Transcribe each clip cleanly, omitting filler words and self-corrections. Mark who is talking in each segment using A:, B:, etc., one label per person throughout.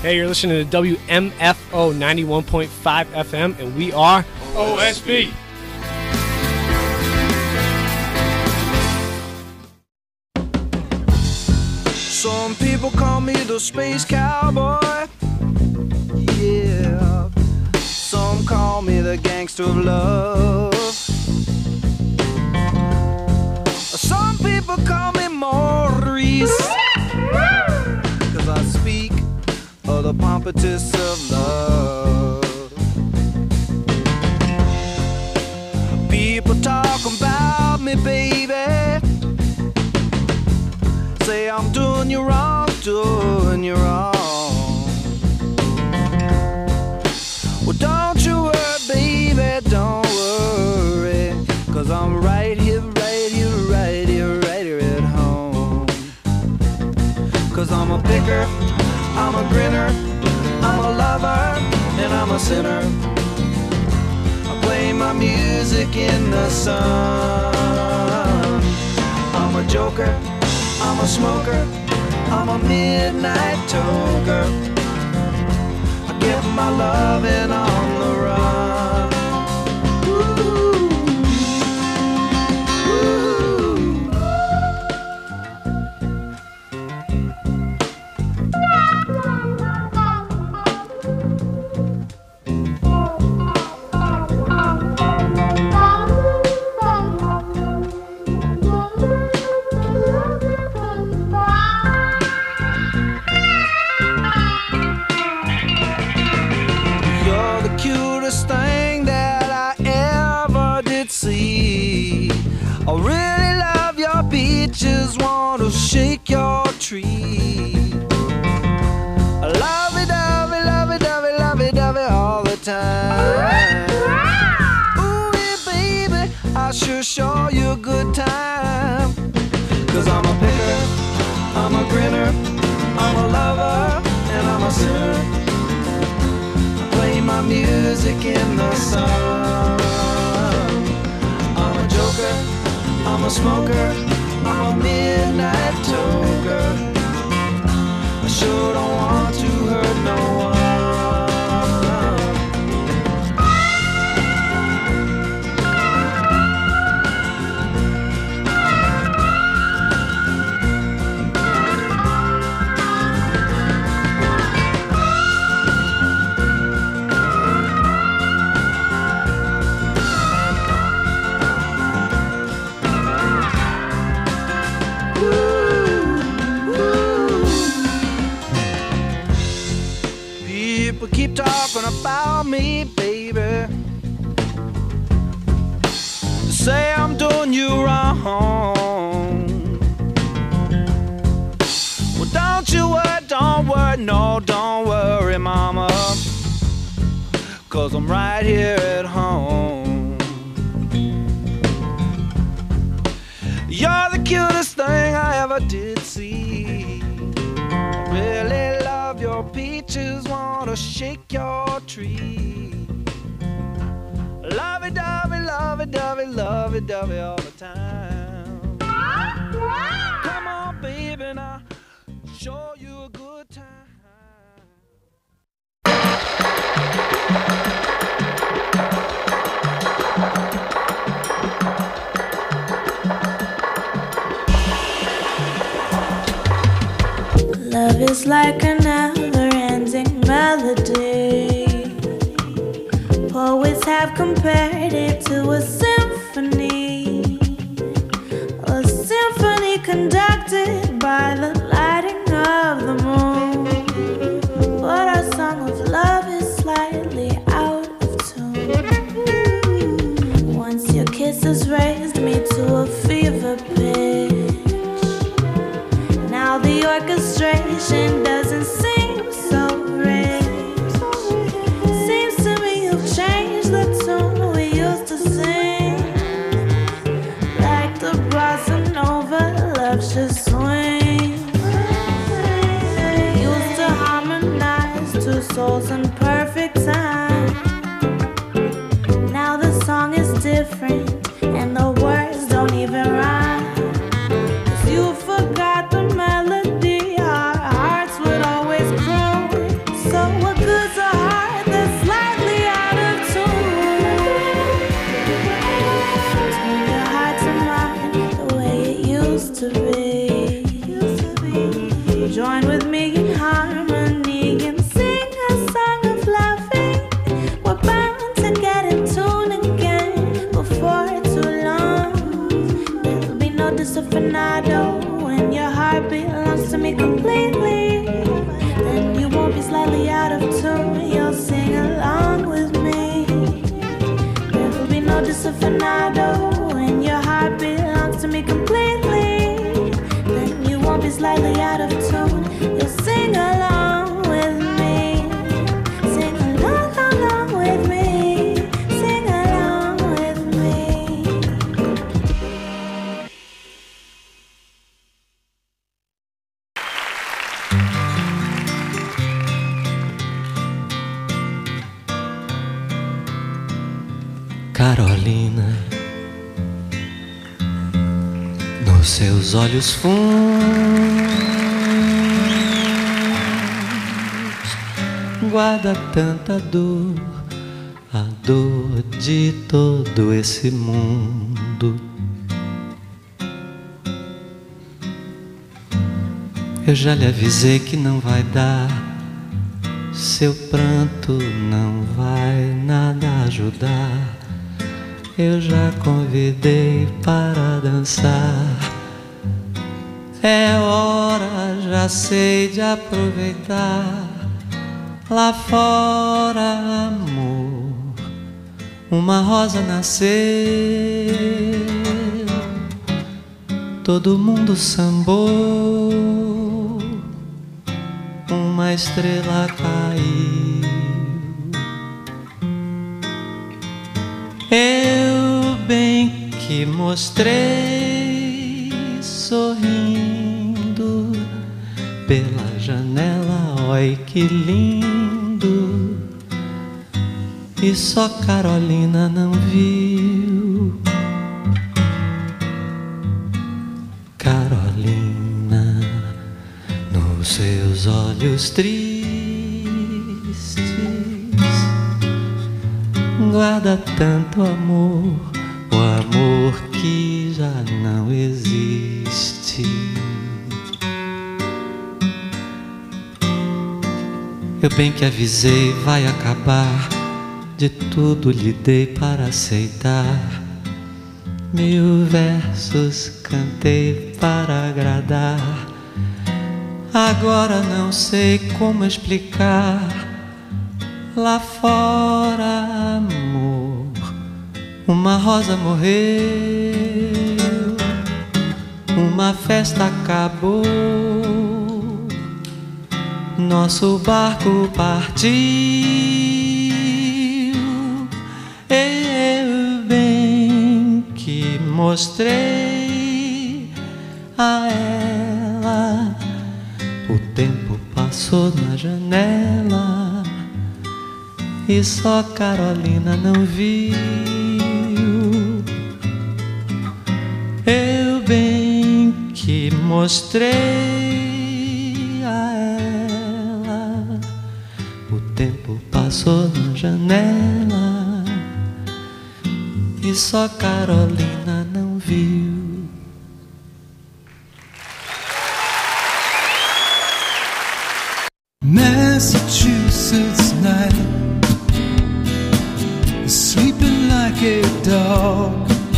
A: Hey, you're listening to WMFO 91.5 FM, and we are
B: OSB.
C: Some people call me the space cowboy. Yeah. Some call me the gangster of love. Some people call me Maurice, 'cause I speak of the pompatus of love. People talk about me, baby. Say I'm doing you wrong, doing you wrong. Well, don't you worry, baby, don't worry, 'cause I'm right here, right here, right here, right here at home. 'Cause I'm a picker, I'm a grinner, I'm a lover, and I'm a sinner. I play my music in the sun. I'm a joker, I'm a smoker, I'm a midnight toker. I get my loving on the run. Ooh. Thing that I ever did see. I really love your beaches, want to shake your tree. I love it, dovey, love it, dovey, love it, dovey all the time. Ooh, yeah, baby, I sure show you a good time. 'Cause I'm a picker, I'm a grinner, I'm a lover, and I'm a sinner. Play my music in the sun. I'm a joker, I'm a smoker, I'm a midnight toker. I sure don't want to hurt no one. Keep talking about me, baby. Say I'm doing you wrong. Well, don't worry, no, don't worry, mama, 'cause I'm right here at home. You're the cutest thing I ever did see. I really love your peaches, wanna shake your tree. Lovey-dovey, lovey-dovey, lovey-dovey all the time. Come on, baby, now show you a good time.
D: Love is like a never-ending melody. Poets have compared it to a symphony. A symphony conducted by the lighting of the moon. But our song of love is slightly out of tune. Once your kisses raised me to a fever pitch. Now the orchestration doesn't seem so rich. Seems to me you've changed the tune we used to sing. Like the bossa nova, love's just swing. Used to harmonize two souls in perfect time. Now the song is different and the words don't even rhyme. 'Cause you forgot the melody our hearts would always croon. me in harmony and sing a song of loving. We're bound to get in tune again before too long. There'll be no disafinado when your heart belongs to me completely. Then you won't be slightly out of tune, you'll sing along with me. There'll be no disafinado when your heart belongs to me completely. Then you won't be slightly out of tune, you'll sing along with me. Sing along with me. Sing along with me.
B: Carolina, nos seus olhos fundos guarda tanta dor, a dor de todo esse mundo. Eu já lhe avisei que não vai dar, seu pranto não vai nada ajudar. Eu já convidei para dançar. É hora, já sei, de aproveitar. Lá fora, amor, uma rosa nasceu. Todo mundo sambou, uma estrela caiu. Eu bem que mostrei, sorrindo pela janela, oi que lindo. E só Carolina não viu. Carolina, nos seus olhos tristes guarda tanto amor, o amor que já não existe. Eu bem que avisei, vai acabar, de tudo lhe dei para aceitar. 1000 versos cantei para agradar. Agora não sei como explicar. Lá fora, amor, uma rosa morreu, uma festa acabou, nosso barco partiu. Eu bem que mostrei a ela, o tempo passou na janela. E só Carolina não viu. Eu bem que mostrei a ela, o tempo passou na janela. E só Carolina não viu.
C: Massachusetts night, sleeping like a dog.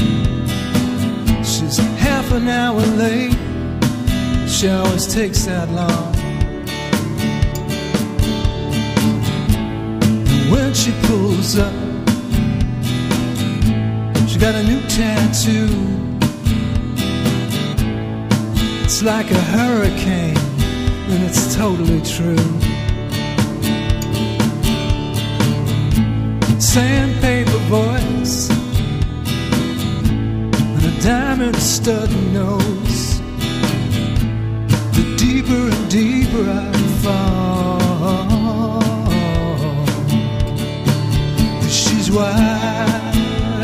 C: She's half an hour late, she always takes that long. And when she pulls up, she got a new tattoo. It's like a hurricane, and it's totally true. Sandpaper voice and a diamond stud nose. The deeper and deeper I fall, she's wild,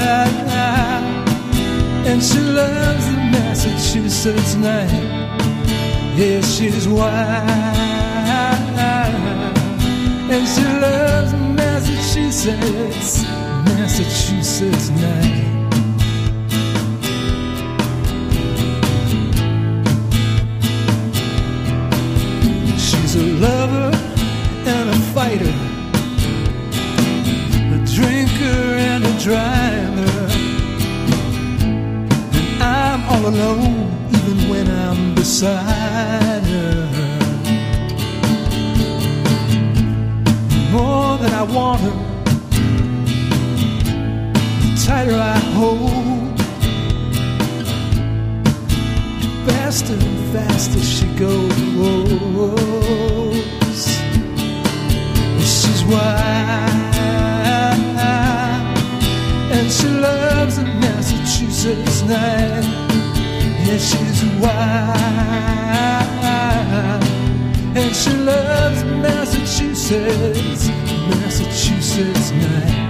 C: and she loves the Massachusetts night. Yeah, she's wild, and she loves Massachusetts, Massachusetts night. She's
B: She's a lover and a fighter, a drinker and a driver. And I'm all alone even when I'm beside her. More than I want her, the tighter I hold, faster and faster she goes. She's wild and she loves a Massachusetts night. Yeah, she's wild and she loves Massachusetts night.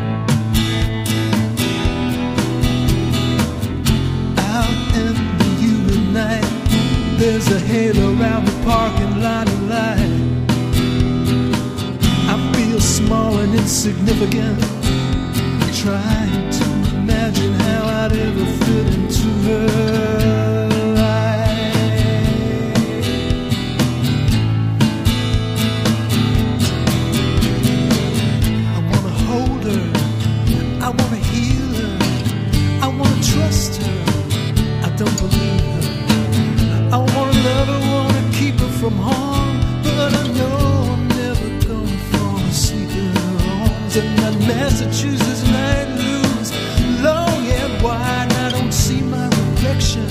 B: Out in the humid night, there's a halo around the parking lot of light. I feel small and insignificant, trying to imagine how I'd ever fit into her life. I wanna hold her, I wanna heal her, I wanna trust her, I don't believe her. I wanna love her, wanna keep her from harm, but I know I'm never gonna fall asleep in her arms. And that Massachusetts night looms long and wide, I don't see my reflection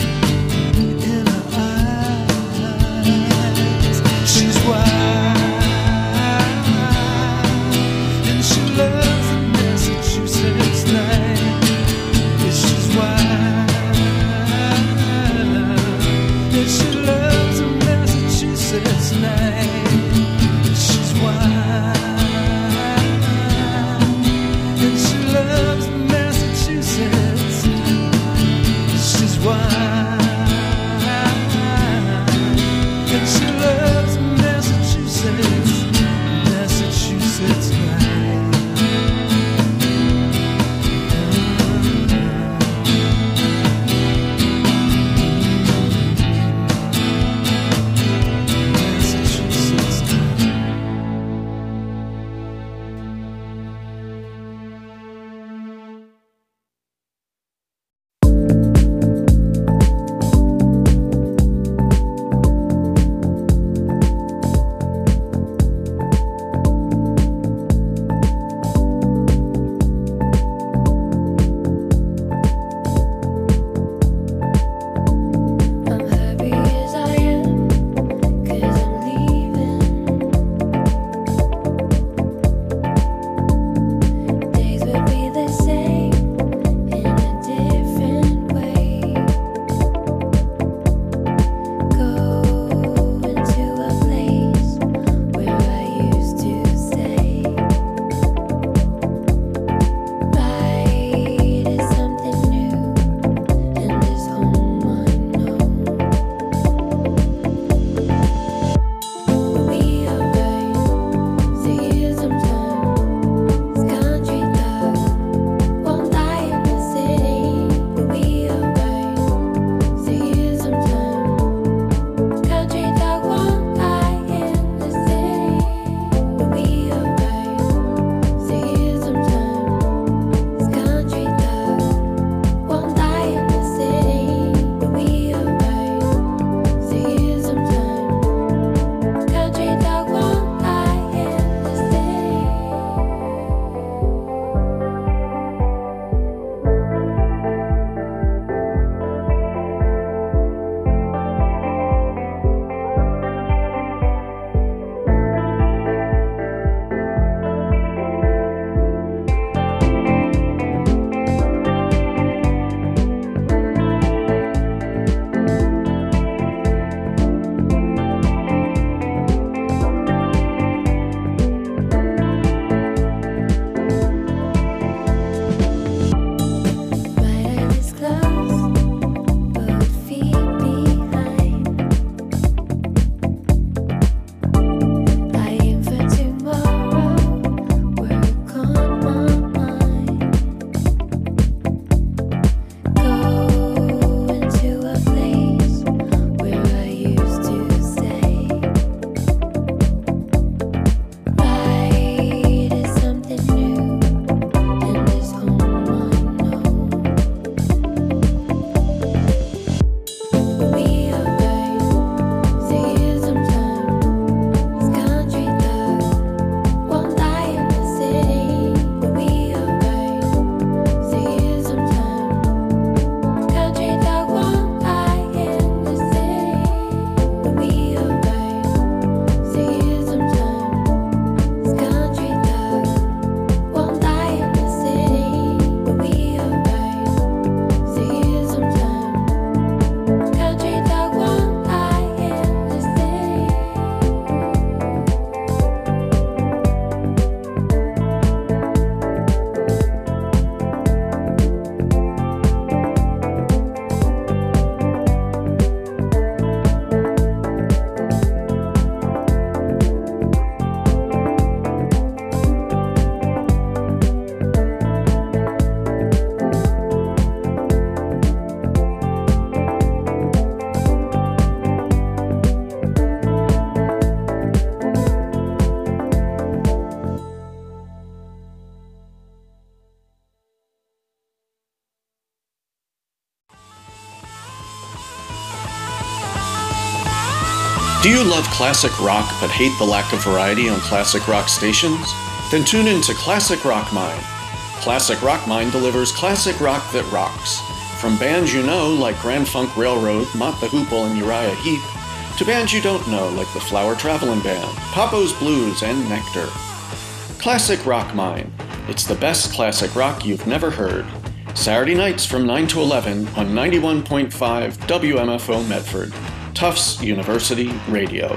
E: Do you love classic rock but hate the lack of variety on classic rock stations? Then tune in to Classic Rock Mine. Classic Rock Mine delivers classic rock that rocks. From bands you know like Grand Funk Railroad, Mott the Hoople, and Uriah Heep, to bands you don't know like the Flower Traveling Band, Papo's Blues, and Nectar. Classic Rock Mine. It's the best classic rock you've never heard. Saturday nights from 9 to 11 on 91.5 WMFO Medford. Tufts University Radio.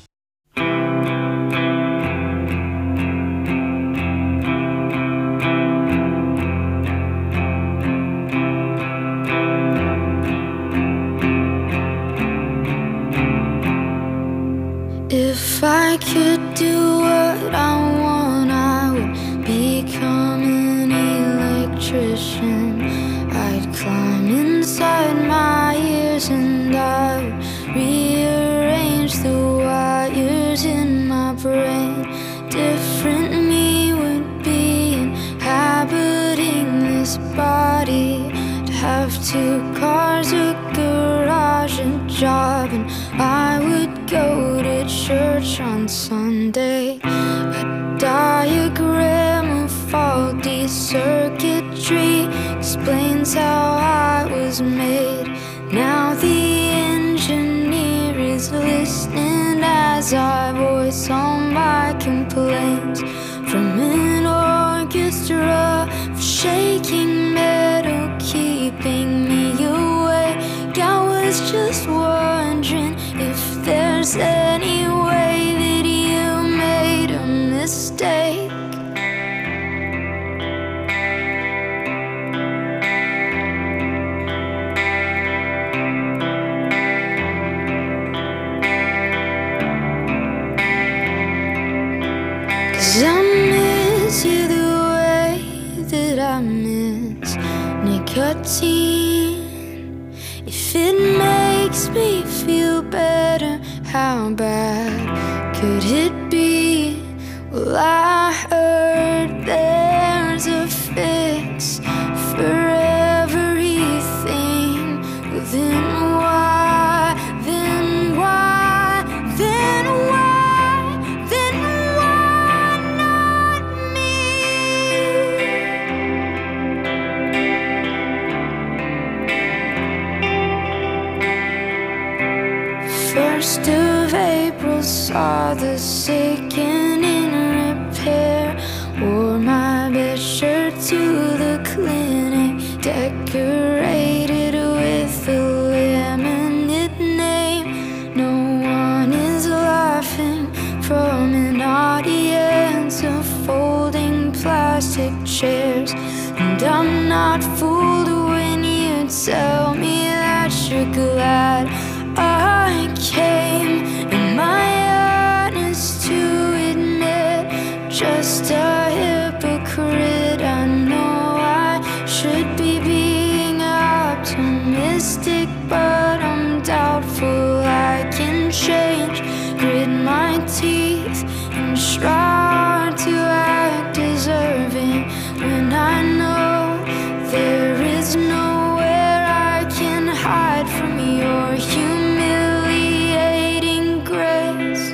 F: If I could do what I want, I would become an electrician. I'd climb inside my ears and I would rearrange the wires in my brain. Different me would be inhabiting this body. To have 2 cars, a garage, a job, and I would go to church on Sunday. A diagram of faulty circuitry explains how I was made. Now the engineer is listening as I voice all my complaints. From an orchestra of shaking metal keeping me awake, I was just wondering if there's any way that you made a mistake. I miss you the way that I miss nicotine. If it makes me feel better, how bad could it be? Well, I heard there's a fix for everything. Well, then why, then why, then why, then why not me? First of April saw the sick and in repair. Wore my best shirt to the clinic, decorated with a laminate name. No one is laughing from an audience of folding plastic chairs. And I'm not fooled when you tell me that you're glad I came. Am I honest to admit, just a hypocrite? I know I should be being optimistic, but I'm doubtful I can change. Grit my teeth and try to act deserving when I know there is nowhere I can hide from your humiliating grace.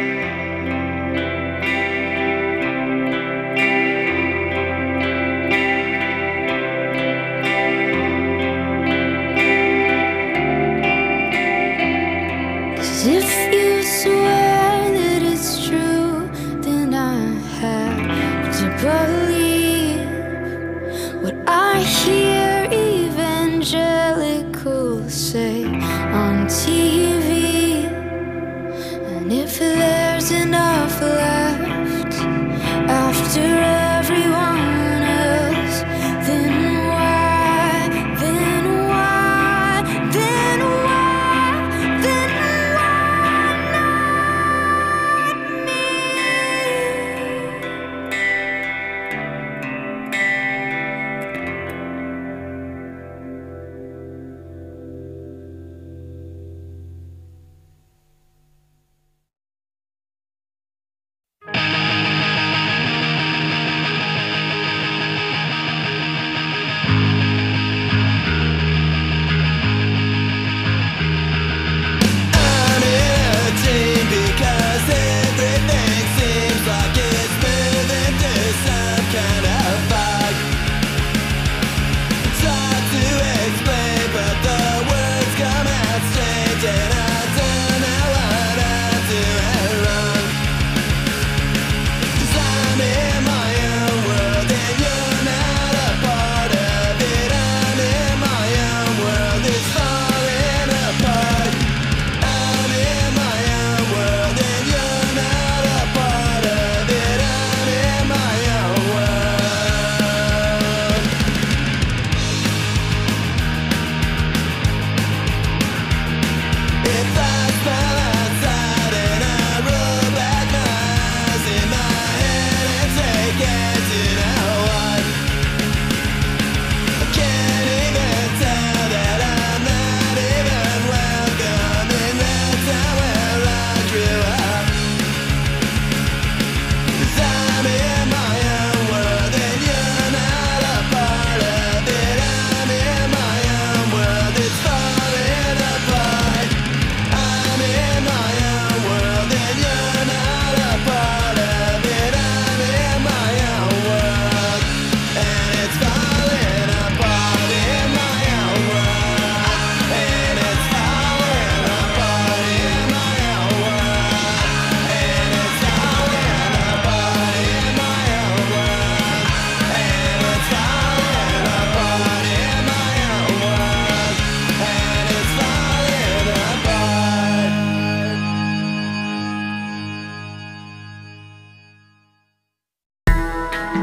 F: Cause if you swear that it's true, then I have to believe what I hear evangelicals say on TV. And if there's enough left after everyone else, then why, then why, then why, then why not me?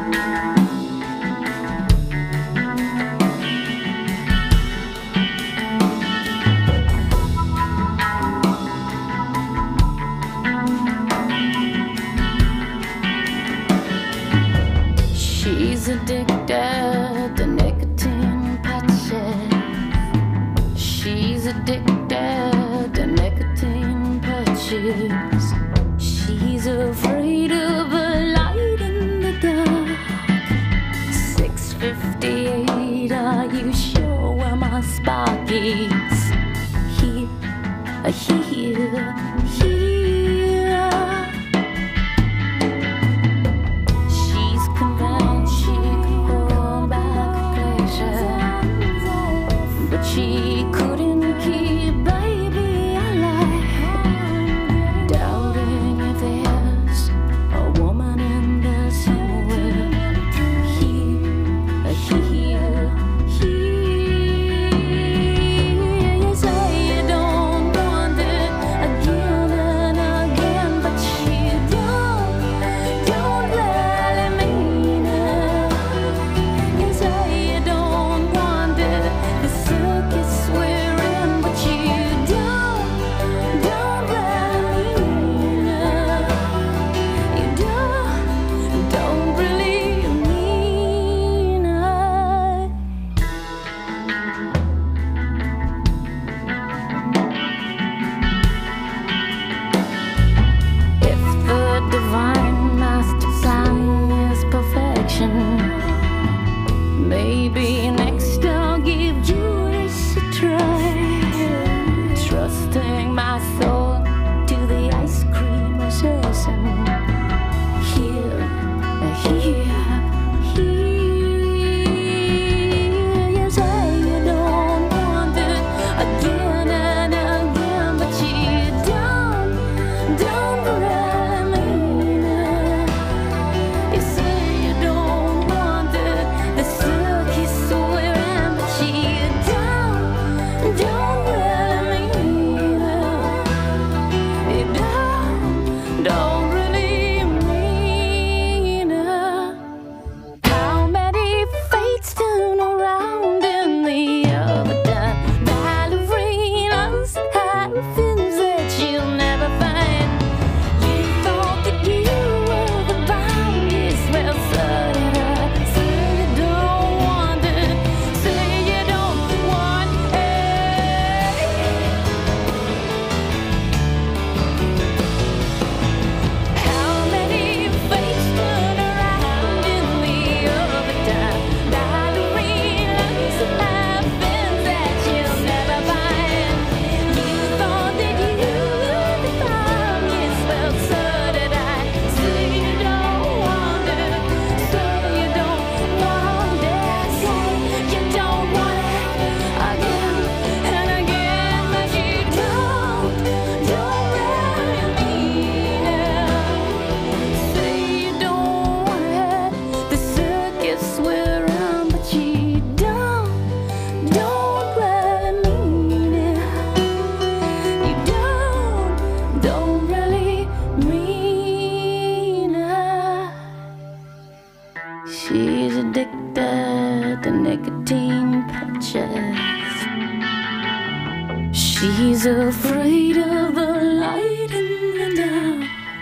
F: She's addicted to nicotine patches. She's addicted to nicotine patches. She's afraid of a light in the dark. 6:58, are you sure where my spark is? Here, here, here. She's convinced she could hold back pleasure, but she couldn't keep baby alive. Doubting if there's a woman in there somewhere. Here, here, here. You say you don't want it again and again, but you don't really mean it. You say you don't want it, the circus we're in, but you don't really mean it. You don't really mean it. If the divine master plan is perfection, maybe next I'll give Judas a try. Trusting my soul to the ice cream obsession. Here, here, here. You say you don't want it again and again, but you don't really mean it. You say you don't want it, the circus we're in, but you don't really mean it. You don't really mean it. How many fates turn around in the overdone ballerinas have things that you'll never find. You thought that you were the boundless, well, so did I. Say you don't want it, say you don't want it. How many fates turn around in the overdone ballerinas have things that you'll never find. You thought that you were the boundless, well, so did I. Say you don't want it, so you don't want it, say you don't want it again and again, but you don't really mean it. Say you don't want it, the circus we're in, but you don't really mean it. You don't really mean it. She's addicted to nicotine patches. She's afraid of the light in the dark.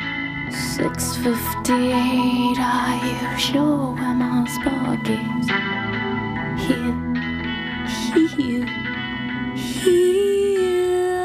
F: 6:58, are you sure where my spark is? Here, here, here.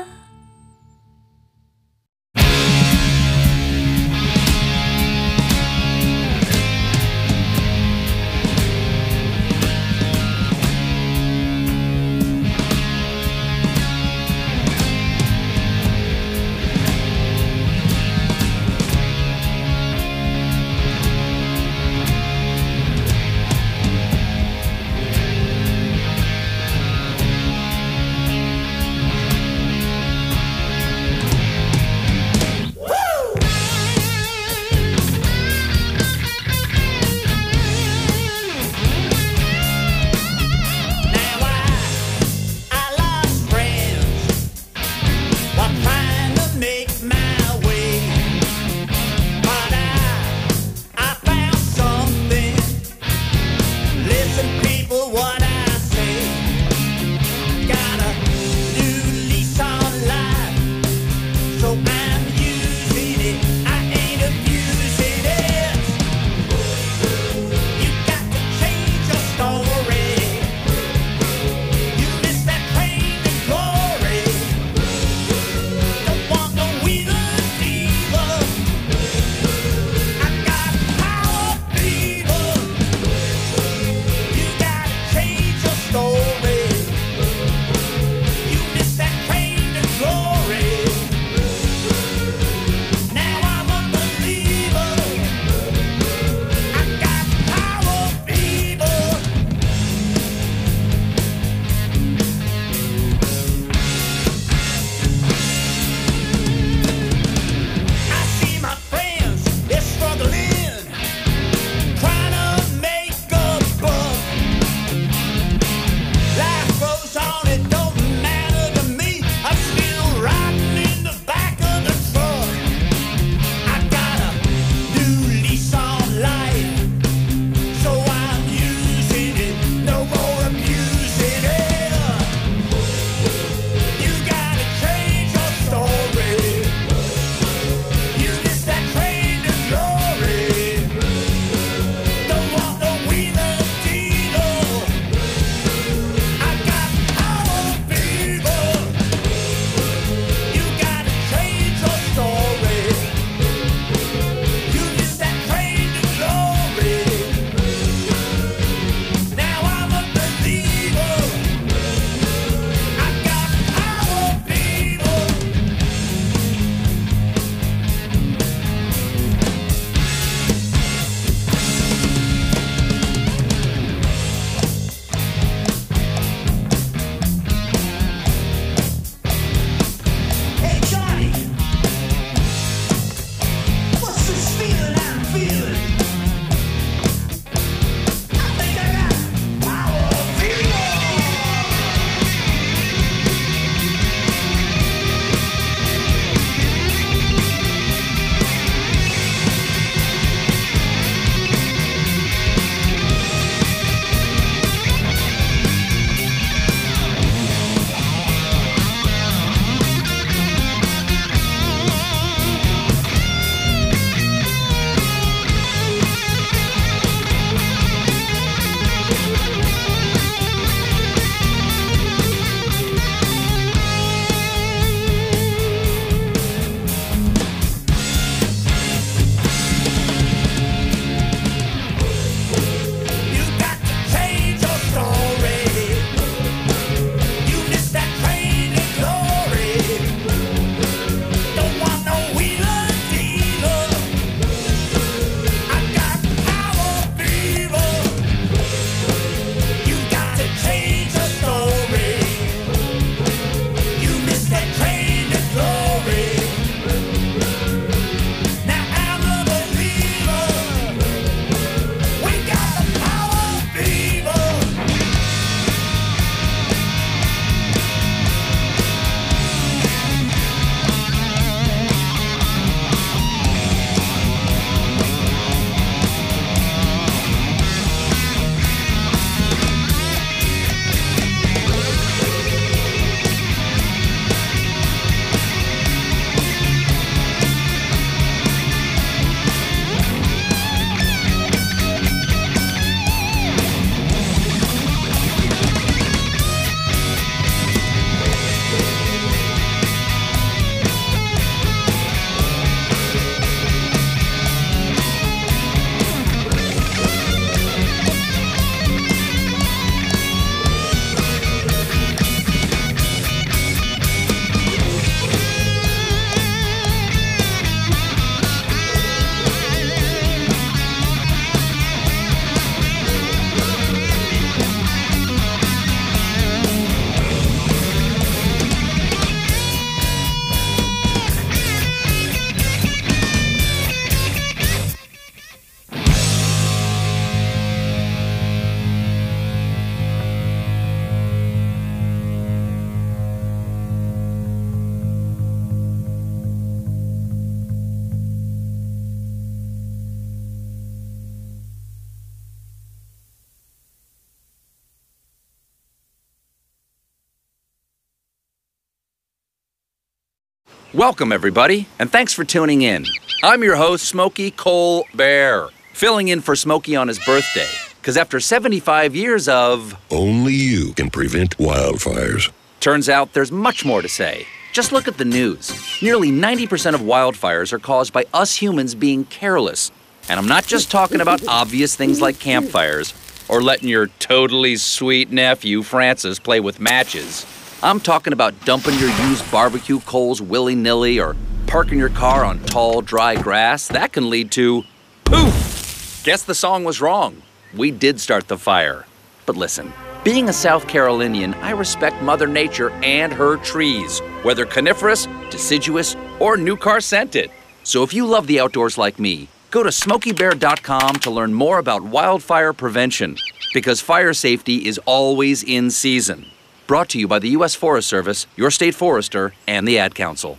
G: Welcome, everybody, and thanks for tuning in. I'm your host, Smokey Cole Bear, filling in for Smokey on his birthday. Because after 75 years of...
H: Only you can prevent wildfires.
G: Turns out there's much more to say. Just look at the news. Nearly 90% of wildfires are caused by us humans being careless. And I'm not just talking about obvious things like campfires or letting your totally sweet nephew, Francis, play with matches. I'm talking about dumping your used barbecue coals willy-nilly or parking your car on tall, dry grass. That can lead to poof! Guess the song was wrong. We did start the fire. But listen, being a South Carolinian, I respect Mother Nature and her trees, whether coniferous, deciduous, or new car scented. So if you love the outdoors like me, go to SmokeyBear.com to learn more about wildfire prevention, because fire safety is always in season. Brought to you by the U.S. Forest Service, your state forester, and the Ad Council.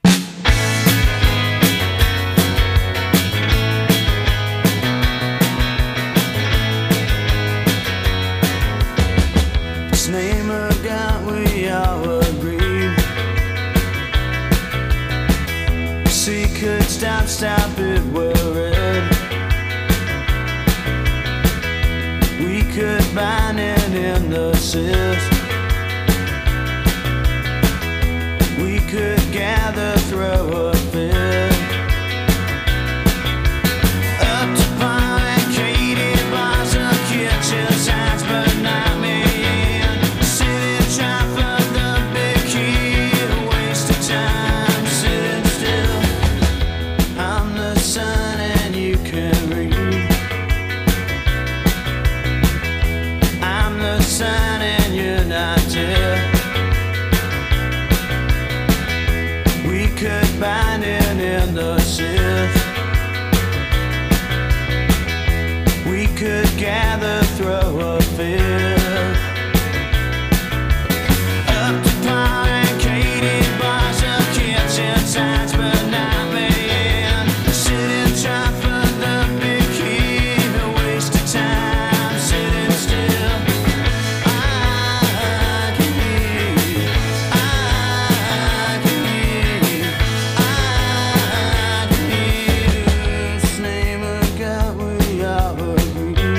C: This name of God, we all agree. She could stop it, worried. We could bind it in the sills. We could gather, throw a fit. Up to Paul and Katie, bars of kitchen signs, but not me. Sitting trying for the big key, a waste of time, sitting still. I'm the sun and you can read. I'm the sun and you're not dead. We could bind it in the sieve. We could gather, throw a fit. Up to Paul and Katie, bars of kitchen signs, but not me. Sitting trying for the big key, a waste of time, sitting still. I can hear you. I can hear you. I can hear you. This name of God, we all agree.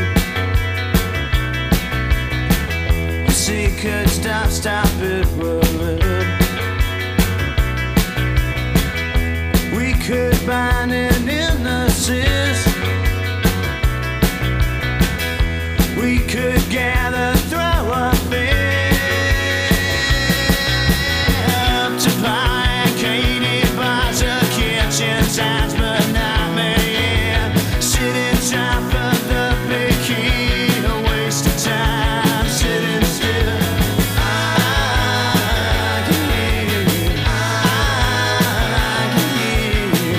C: She could stop it, worried. We could bind it in the sis. We could gather, throw a fit. Up to Paul and Katie, bars of kitchen signs, but not me. Sitting trying for the big key, a waste of time, sitting still. I can hear you. I can hear you.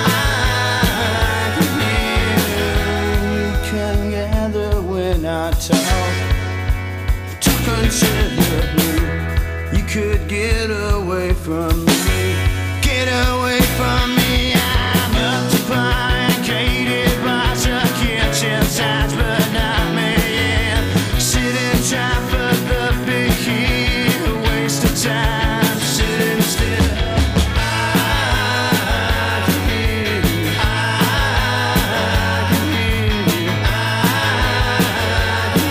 C: I can hear you. We can gather when I talk. Talk until you're blue. You could get away from me. Get away from me. I'm up to Paul and Katie, bars of kitchen signs, but not me. Sitting trying for the big key, a waste of time, sitting still. I can hear you. I can hear you. I can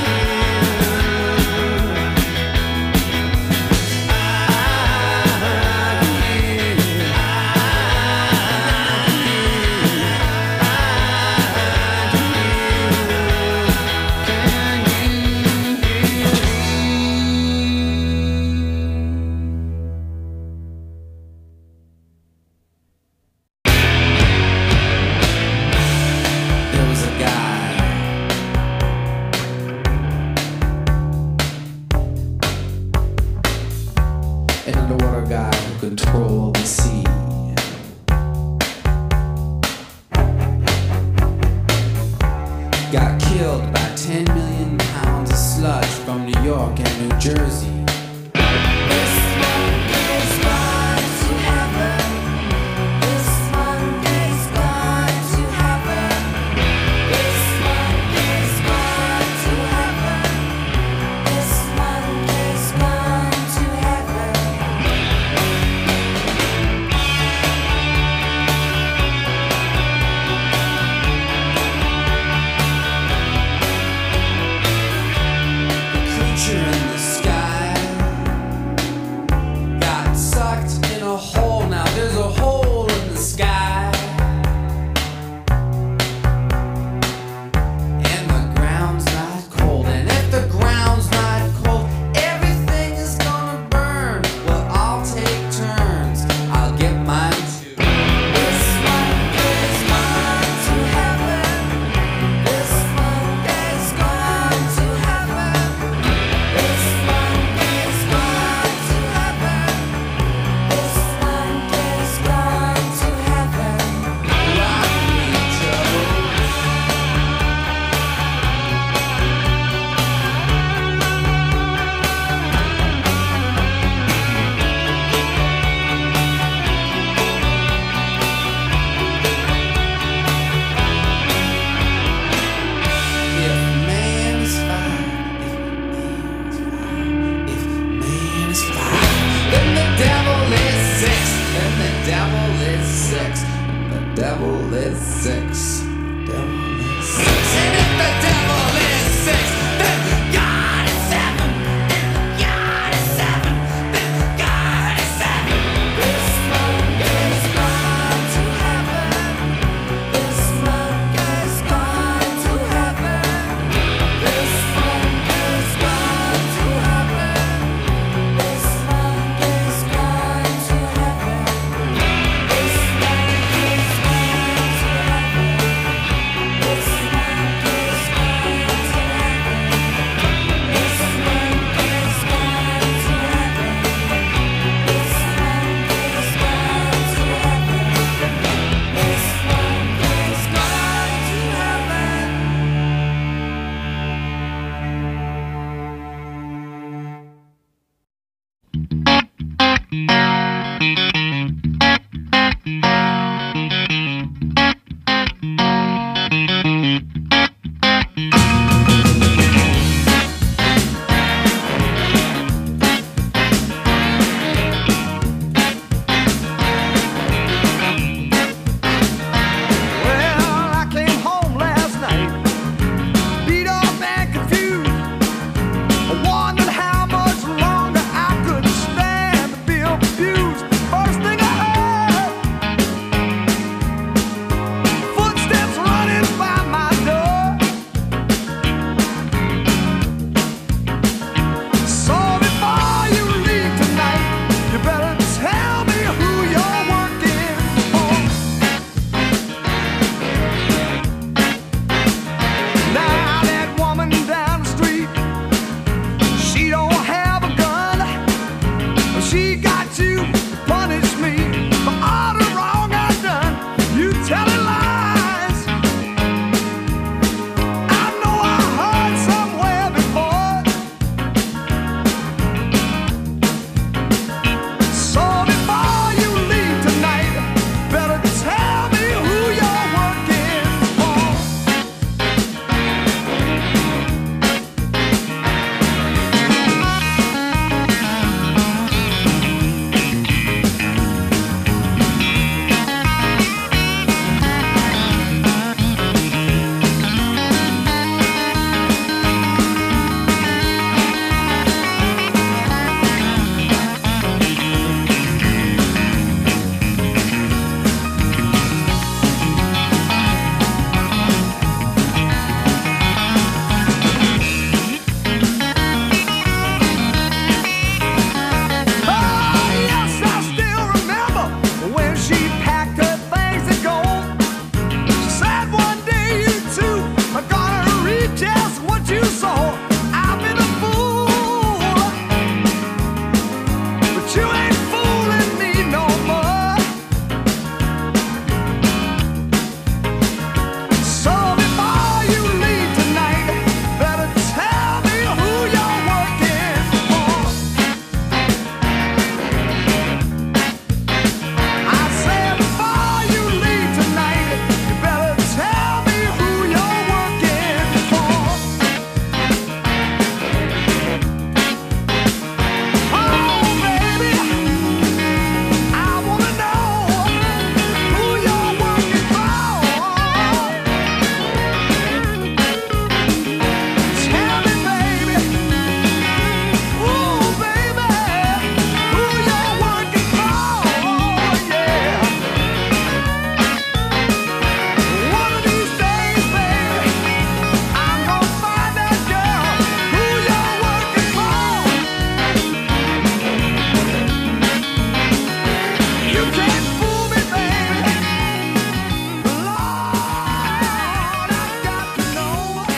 C: There was a guy an underwater guy who controlled the sea. Got killed by 10 million pounds of sludge from New York and New Jersey. six. Devil is six. And if the devil is six, then God is seven. And God is seven. Then God is seven. This monk is gone to heaven. This monk is gone to heaven. This monk is gone to heaven. This monk is gone to heaven. This monk is gone to heaven. This monk is gone to heaven. This monk is gone to heaven. This monk is gone to heaven. This monk is gone to heaven. Well, I came home last night, beat up and confused. I wondered how much longer I could stand to be abused. First thing I heard, footsteps running by my door. So before you leave tonight, you better tell me who you're working for. Now that woman down the street, she don't have a gun. She got you to punish me for all the wrong I've done. You telling lies. I know I heard somewhere before. So before you leave tonight, better tell me who you're working for. Oh, yes, I still remember when she packed her things to go. She said one day you two are gonna reap just what you sow. I've been a fool, but you ain't fooling me no more. So before you leave tonight, better tell me who you're working for. I said before you leave tonight, you better tell me who you're working for. Oh, baby, I wanna know who you're working for. Tell me, baby, ooh, baby, who you're working for. Yeah. One of these days, baby, I'm gonna find that girl who you're working for. You can't fool me, baby. Lord, I've got to know.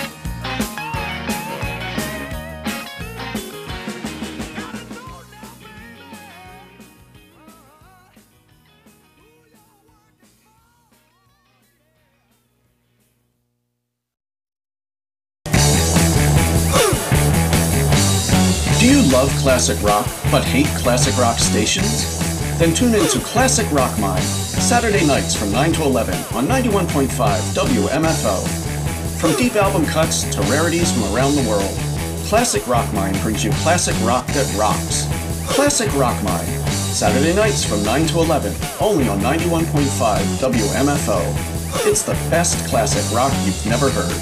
E: Do you love classic rock but hate classic rock stations? Then tune in to Classic Rock Mine, Saturday nights from 9 to 11 on 91.5 WMFO. From deep album cuts to rarities from around the world, Classic Rock Mine brings you classic rock that rocks. Classic Rock Mine, Saturday nights from 9 to 11, only on 91.5 WMFO. It's the best classic rock you've never heard.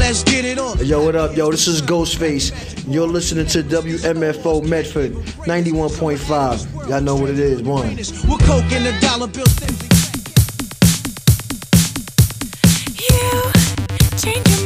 B: let's get it on.
I: Yo, what up, yo? This is Ghostface. You're listening to WMFO Medford 91.5. Y'all know what it is, one.
B: We're coke in the dollar bill.
D: You change your